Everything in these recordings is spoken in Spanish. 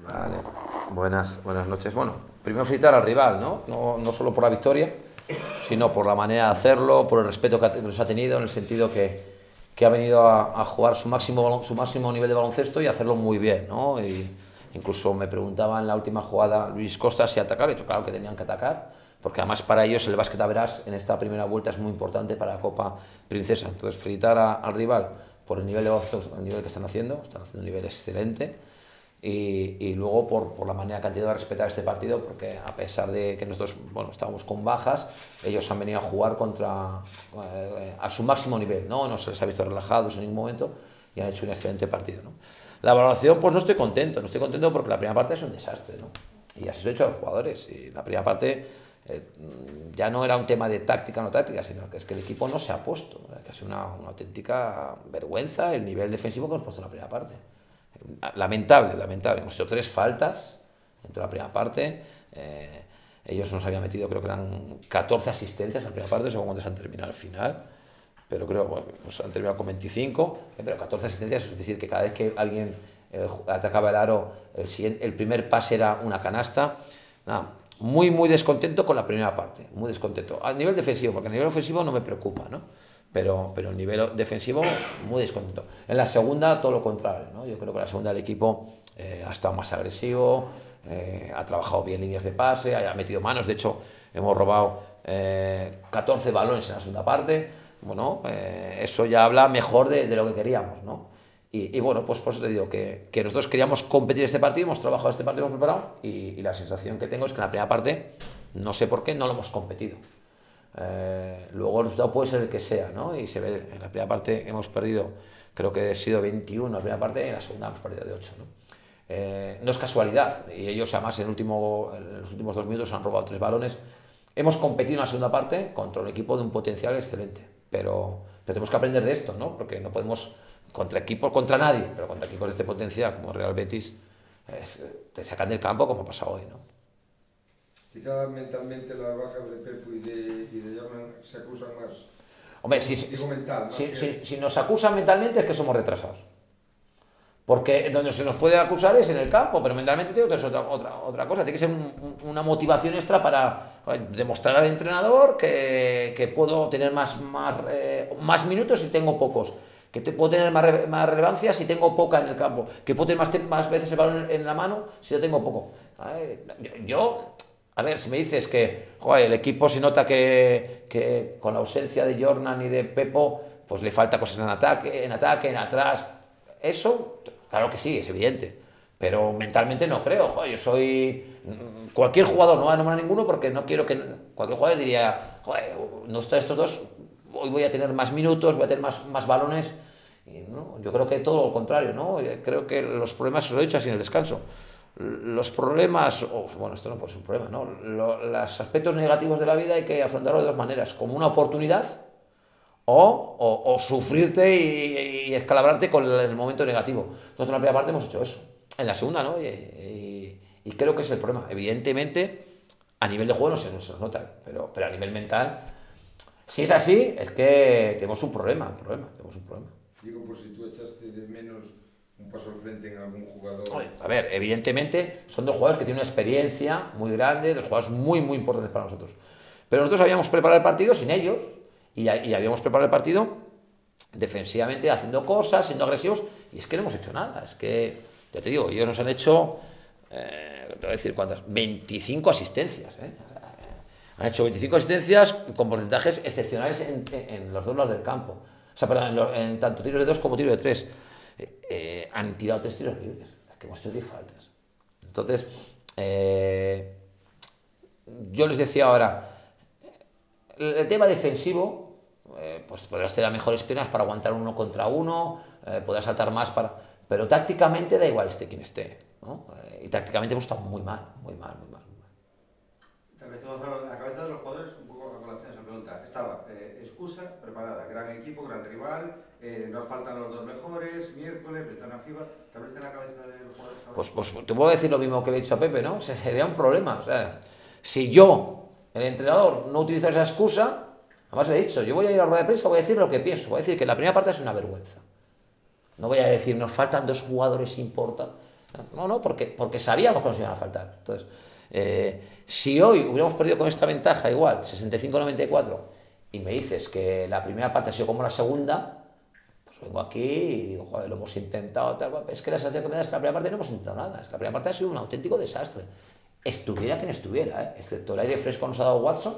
Vale, buenas noches. Bueno, primero felicitar al rival, ¿no? No solo por la victoria, sino por la manera de hacerlo, por el respeto que nos ha tenido, en el sentido que ha venido a jugar su máximo nivel de baloncesto y hacerlo muy bien, ¿no? Y incluso me preguntaba en la última jugada Luis Costa si atacar, y yo, claro que tenían que atacar, porque además para ellos el básquet a verás en esta primera vuelta es muy importante para la Copa Princesa. Entonces, felicitar al rival por el nivel de baloncesto, el nivel que están haciendo un nivel excelente. Y luego por la manera que han tenido de respetar este partido, porque a pesar de que nosotros estábamos con bajas, ellos han venido a jugar a su máximo nivel, no se les ha visto relajados en ningún momento y han hecho un excelente partido, ¿no? La valoración, pues no estoy contento porque la primera parte es un desastre, ¿no? Y así se lo he hecho a los jugadores. Y la primera parte ya no era un tema de táctica o no táctica, sino que es que el equipo no se ha puesto, ¿no? Que ha sido una auténtica vergüenza el nivel defensivo que hemos puesto en la primera parte. Lamentable. Hemos hecho 3 faltas entre la primera parte. Ellos nos habían metido, creo que eran 14 asistencias en la primera parte, según cuando se han terminado al final. Pero creo que pues han terminado con 25, pero 14 asistencias, es decir, que cada vez que alguien atacaba el aro, el primer pase era una canasta. Nada, muy descontento con la primera parte, muy descontento. A nivel defensivo, porque a nivel ofensivo no me preocupa, ¿no? Pero a nivel defensivo, muy descontento. En la segunda, todo lo contrario, ¿no? Yo creo que en la segunda el equipo ha estado más agresivo, ha trabajado bien líneas de pase, ha metido manos. De hecho, hemos robado 14 balones en la segunda parte. Bueno, eso ya habla mejor de lo que queríamos, ¿no? Bueno, pues por eso te digo que nosotros queríamos competir este partido, hemos trabajado este partido, hemos preparado, y la sensación que tengo es que en la primera parte, no sé por qué, no lo hemos competido. Luego el resultado puede ser el que sea, ¿no? Y se ve, en la primera parte hemos perdido, creo que ha sido 21 en la primera parte, y en la segunda hemos perdido de 8, ¿no? No es casualidad, y ellos además en los últimos 2 minutos han robado 3 balones. Hemos competido en la segunda parte contra un equipo de un potencial excelente, pero tenemos que aprender de esto, ¿no? Porque no podemos, contra nadie, pero contra equipos de este potencial como Real Betis, te sacan del campo como ha pasado hoy, ¿no? Quizá mentalmente las bajas de Pepu y de Jordan se acusan más. Hombre, Digo mental, más que. si nos acusan mentalmente es que somos retrasados. Porque donde se nos puede acusar es en el campo, pero mentalmente tiene que ser otra cosa. Tiene que ser una motivación extra para demostrar al entrenador que puedo tener más minutos si tengo pocos, que puedo tener más relevancia si tengo poca en el campo, que puedo tener más veces el balón en la mano si yo tengo poco. A ver, si me dices que joder, el equipo se nota que con la ausencia de Jordan y de Pepo, pues le falta cosas en atrás. Eso, claro que sí, es evidente. Pero mentalmente no creo. Joder, yo soy. Cualquier jugador, no voy a nombrar ninguno porque no quiero que. Cualquier jugador diría, joder, no está estos dos, hoy voy a tener más minutos, voy a tener más balones. Y no, yo creo que todo lo contrario, ¿no? Creo que los problemas, se lo he dicho así en el descanso, los problemas, bueno, esto no puede ser un problema, ¿no? Los aspectos negativos de la vida hay que afrontarlo de 2 maneras, como una oportunidad o sufrirte y escalabrarte con el momento negativo. Nosotros en la primera parte hemos hecho eso. En la segunda, ¿no? Y creo que es el problema. Evidentemente, a nivel de juego no se nos nota, pero a nivel mental, si es así, es que tenemos tenemos un problema. Digo, por si tú echaste de menos un paso al frente en algún jugador. A ver, evidentemente son 2 jugadores que tienen una experiencia muy grande, 2 jugadores muy importantes para nosotros. Pero nosotros habíamos preparado el partido sin ellos y habíamos preparado el partido defensivamente, haciendo cosas, siendo agresivos, y es que no hemos hecho nada. Es que, ya te digo, ellos nos han hecho, te voy a decir cuántas, 25 asistencias. Han hecho 25 asistencias con porcentajes excepcionales en los 2 lados del campo. O sea, perdón, en tanto tiros de 2 como tiros de 3. Han tirado 3 tiros libres. Es que hemos hecho 10 faltas. Entonces, yo les decía ahora, el tema defensivo, pues podrás tener mejores piernas para aguantar 1 contra 1, podrás saltar más para. Pero tácticamente da igual quien esté, ¿no? Y tácticamente hemos estado muy mal, muy mal, muy mal. Tal vez Gonzalo, en la cabeza de los jugadores, un poco a colación esa pregunta, estaba excusa preparada, gran equipo, gran rival, nos faltan los 2 mejores, miércoles, ventana FIBA, tal vez en la cabeza de los jugadores ahora. Pues te puedo decir lo mismo que le he dicho a Pepe, ¿no? Sería un problema. O sea, si yo, el entrenador, no utilizo esa excusa, además le he dicho, yo voy a ir a la rueda de prensa, voy a decir lo que pienso, voy a decir que la primera parte es una vergüenza. No voy a decir, nos faltan 2 jugadores importantes. No, porque sabíamos que nos iban a faltar. Entonces, si hoy hubiéramos perdido con esta ventaja igual, 65-94, y me dices que la primera parte ha sido como la segunda, pues vengo aquí y digo, joder, lo hemos intentado, tal, es que la sensación que me da es que la primera parte no hemos intentado nada, es que la primera parte ha sido un auténtico desastre. Estuviera quien estuviera, excepto el aire fresco que nos ha dado Watson,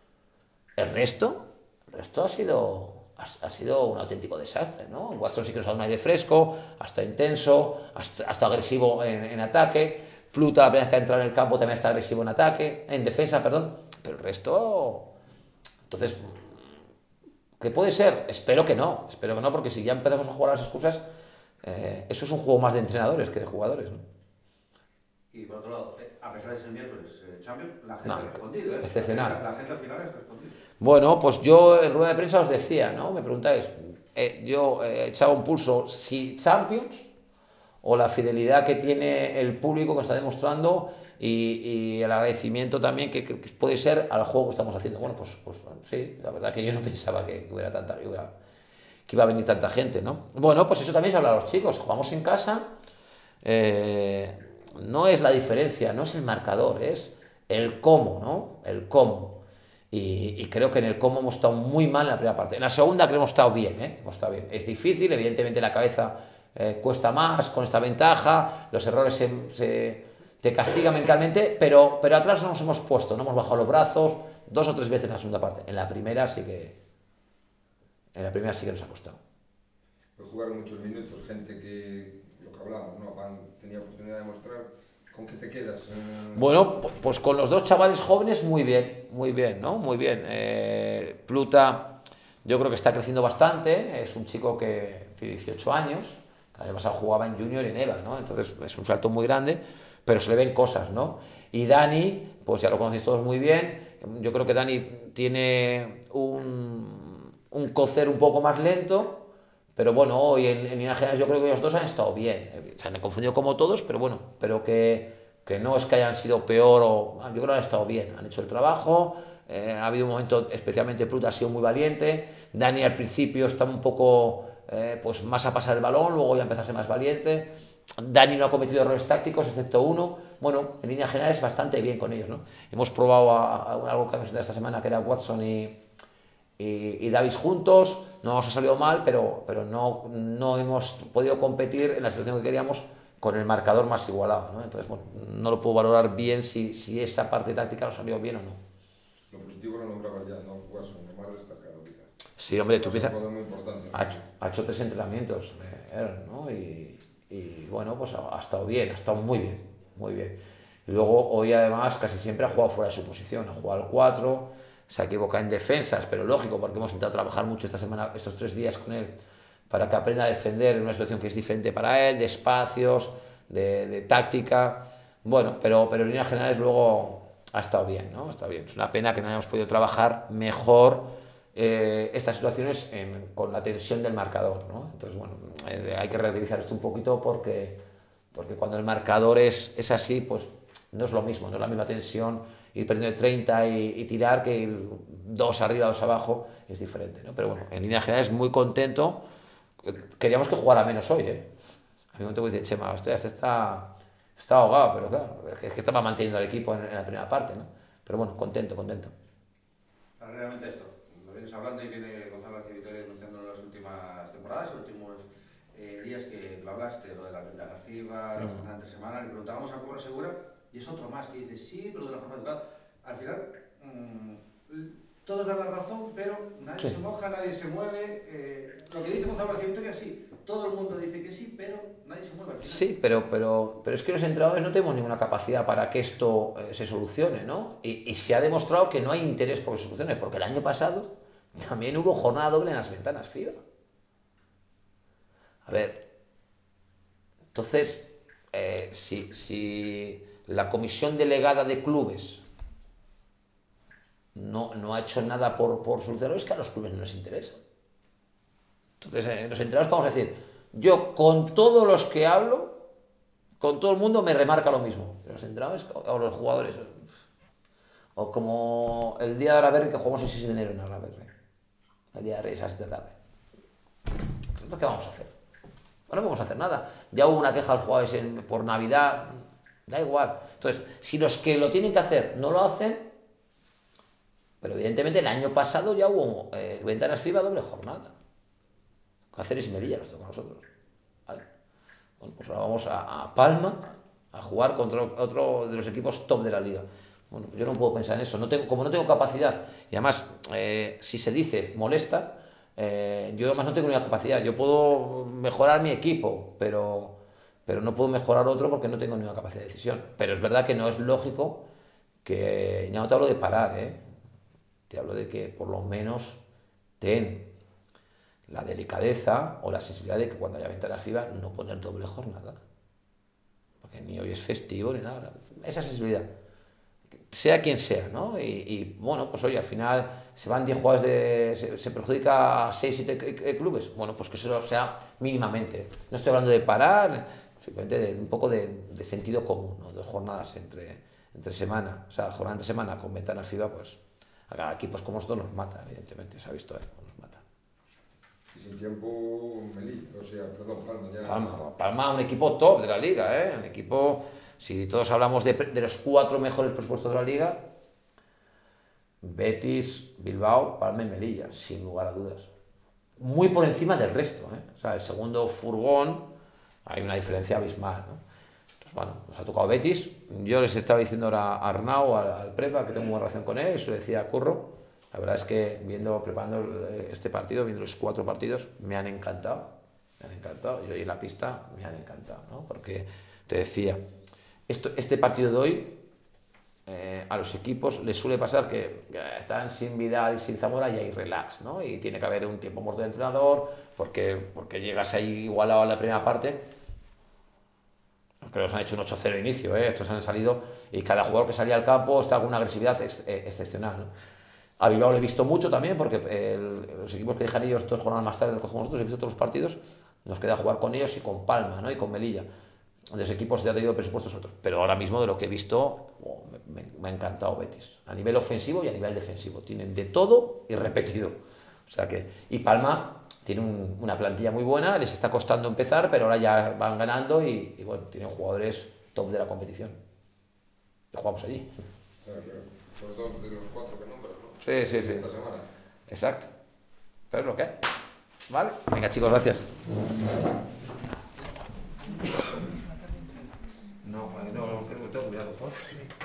el resto ha sido un auténtico desastre, ¿no? Watson sí que nos ha dado un aire fresco, hasta intenso, hasta agresivo en ataque. Pluta, la primera vez que ha entrado en el campo, también está agresivo en defensa, perdón. Pero el resto. Entonces, ¿qué puede ser? Espero que no, porque si ya empezamos a jugar a las excusas, eso es un juego más de entrenadores que de jugadores, ¿no? Y por otro lado, a pesar de ser miércoles Champions, la gente No, ha respondido, ¿eh? excepcional. La gente al final ha respondido. Bueno, pues yo en rueda de prensa os decía, ¿no? Me preguntáis, yo echaba un pulso si Champions o la fidelidad que tiene el público que está demostrando y el agradecimiento también que puede ser al juego que estamos haciendo. Bueno, pues sí, la verdad que yo no pensaba que hubiera que iba a venir tanta gente, ¿no? Bueno, pues eso también se habla a los chicos, jugamos en casa, eh, no es la diferencia, no es el marcador, es el cómo, ¿no? El cómo. Y creo que en el cómo hemos estado muy mal en la primera parte. En la segunda creo que hemos estado bien, ¿eh? Hemos estado bien. Es difícil, evidentemente la cabeza cuesta más con esta ventaja, los errores te castigan mentalmente, pero atrás no nos hemos puesto, no hemos bajado los brazos 2 o 3 veces en la segunda parte. En la primera sí que nos ha costado. Pues jugaron muchos minutos, gente que, lo que hablamos, ¿no? Tenía oportunidad de mostrar. ¿Con qué te quedas? Bueno, pues con los dos chavales jóvenes muy bien, ¿no? Muy bien. Pluta, yo creo que está creciendo bastante, es un chico que tiene 18 años, que el año pasado jugaba en Junior y en EVA, ¿no? Entonces es un salto muy grande, pero se le ven cosas, ¿no? Y Dani, pues ya lo conocéis todos muy bien, yo creo que Dani tiene un cocer un poco más lento, pero bueno, hoy en líneas generales yo creo que ellos dos han estado bien. Se han confundido como todos, pero bueno, pero que no es que hayan sido peor yo creo que han estado bien, han hecho el trabajo. Ha habido un momento, especialmente Pluta ha sido muy valiente. Dani al principio estaba un poco pues más a pasar el balón, luego ya empezó a ser más valiente. Dani no ha cometido errores tácticos, excepto uno. Bueno, en líneas generales bastante bien con ellos, ¿no? Hemos probado algo que hemos hecho esta semana, que era Watson y Davis juntos, no nos ha salido mal, pero no hemos podido competir en la situación que queríamos con el marcador más igualado, ¿no? Entonces, bueno, no lo puedo valorar bien si esa parte táctica nos salió bien o no. Lo positivo lo nombrabas ya, ¿no? Watson, lo más destacado quizá. Sí, hombre, tú Va a ser piensas, un jugador muy importante. ha hecho 3 entrenamientos, ¿no? Y bueno, pues ha estado bien, ha estado muy bien, muy bien. Y luego hoy además casi siempre ha jugado fuera de su posición, ha jugado al 4, se ha equivocado en defensas, pero lógico, porque hemos intentado trabajar mucho esta semana, estos 3 días con él, para que aprenda a defender en una situación que es diferente para él, de espacios, de táctica. Bueno, pero en líneas generales luego ha estado bien, ¿no? Está bien. Es una pena que no hayamos podido trabajar mejor estas situaciones con la tensión del marcador, ¿no? Entonces, bueno, hay que relativizar esto un poquito porque cuando el marcador es así, pues no es lo mismo, no es la misma tensión ir perdiendo de 30 y tirar que ir 2 arriba, 2 abajo, es diferente, ¿no? Pero bueno, en línea general es muy contento. Queríamos que jugara menos hoy, ¿eh? A mí me dice, Chema, hostia, está ahogado, pero claro, es que estaba manteniendo al equipo en la primera parte, ¿no? Pero bueno, contento, contento. Paralelamente a esto, lo vienes hablando y viene Gonzalo García Vitoria denunciando en las últimas temporadas, en los últimos días que lo hablaste, lo de la ventana FIBA, la jornada entre semana, le preguntábamos a Curro Segura y es otro más que dice sí, pero de una forma educada. Al final, todos dan la razón, pero nadie Sí. se moja, nadie se mueve. Lo que dice Gonzalo García Vitoria, sí, todo el mundo dice que sí, pero nadie se mueve al final. Sí, pero es que los entrenadores no tenemos ninguna capacidad para que esto se solucione, ¿no? Y se ha demostrado que no hay interés por que se solucione, porque el año pasado también hubo jornada doble en las ventanas FIBA. A ver, entonces, si la comisión delegada de clubes no ha hecho nada por solucionarlo, es que a los clubes no les interesa. Entonces, los entrenadores, vamos a decir, yo con todos los que hablo, con todo el mundo me remarca lo mismo. Los entrenadores o los jugadores. O como el día de Araberri que jugamos el 6 de enero en Araberri. El día de Reyes a las 7 de la tarde. Entonces, ¿qué vamos a hacer? no podemos hacer nada. Ya hubo una queja de los jugadores por Navidad, da igual. Entonces, si los que lo tienen que hacer no lo hacen, pero evidentemente el año pasado ya hubo ventanas FIBA doble jornada. Cáceres y Melilla nos tocó a nosotros. ¿Vale? Bueno, pues ahora vamos a Palma a jugar contra otro de los equipos top de la liga. Bueno, yo no puedo pensar en eso, como no tengo capacidad, y además, si se dice molesta, yo además no tengo ninguna capacidad. Yo puedo mejorar mi equipo, pero no puedo mejorar otro porque no tengo ninguna capacidad de decisión. Pero es verdad que no es lógico que, ya no te hablo de parar, te hablo de que por lo menos ten la delicadeza o la sensibilidad de que cuando haya ventanas FIBA no poner doble jornada, porque ni hoy es festivo ni nada. Esa sensibilidad, sea quien sea, ¿no? Y bueno, pues oye, al final se van 10 jugadores, se perjudica a 6, 7 clubes. Bueno, pues que eso sea mínimamente. No estoy hablando de parar, simplemente de un poco de sentido común, ¿no? 2 jornadas entre semana, o sea, jornada entre semana con ventanas FIBA, pues a equipos como estos nos mata, evidentemente, se ha visto, nos mata. Y sin tiempo, Melilla, o sea, perdón, Palma ya. Palma, un equipo top de la liga, un equipo, si todos hablamos de los 4 mejores presupuestos de la liga, Betis, Bilbao, Palma y Melilla, sin lugar a dudas. Muy por encima del resto, O sea, el segundo furgón, hay una diferencia abismal, ¿no? Entonces, bueno, nos ha tocado Betis. Yo les estaba diciendo ahora a Arnau, al Prepa, que tengo buena relación con él, y se lo decía a Curro. La verdad es que preparando este partido, viendo los 4 partidos, me han encantado. Me han encantado. Y hoy en la pista me han encantado, ¿no? Porque te decía, este partido de hoy, a los equipos les suele pasar que están sin Vidal y sin Zamora y hay relax, ¿no? Y tiene que haber un tiempo muerto de entrenador porque llegas ahí igualado a la primera parte. Creo que os han hecho un 8-0 de inicio, estos han salido y cada jugador que salía al campo está con una agresividad excepcional, ¿no? A Bilbao lo he visto mucho también porque los equipos que dejan ellos 2 jornadas más tarde los cogemos nosotros, he visto todos los partidos, nos queda jugar con ellos y con Palma, ¿no? Y con Melilla. De los equipos ya ha tenido presupuestos otros, pero ahora mismo de lo que he visto, me ha encantado Betis, a nivel ofensivo y a nivel defensivo, tienen de todo y repetido, o sea que, y Palma tiene una plantilla muy buena, les está costando empezar, pero ahora ya van ganando y bueno, tienen jugadores top de la competición, y jugamos allí. Claro, claro. Los 2 de los 4 que nombras, ¿no? Sí. Esta semana. Exacto, pero es lo que hay, ¿vale? Venga chicos, gracias. No, tengo cuidado.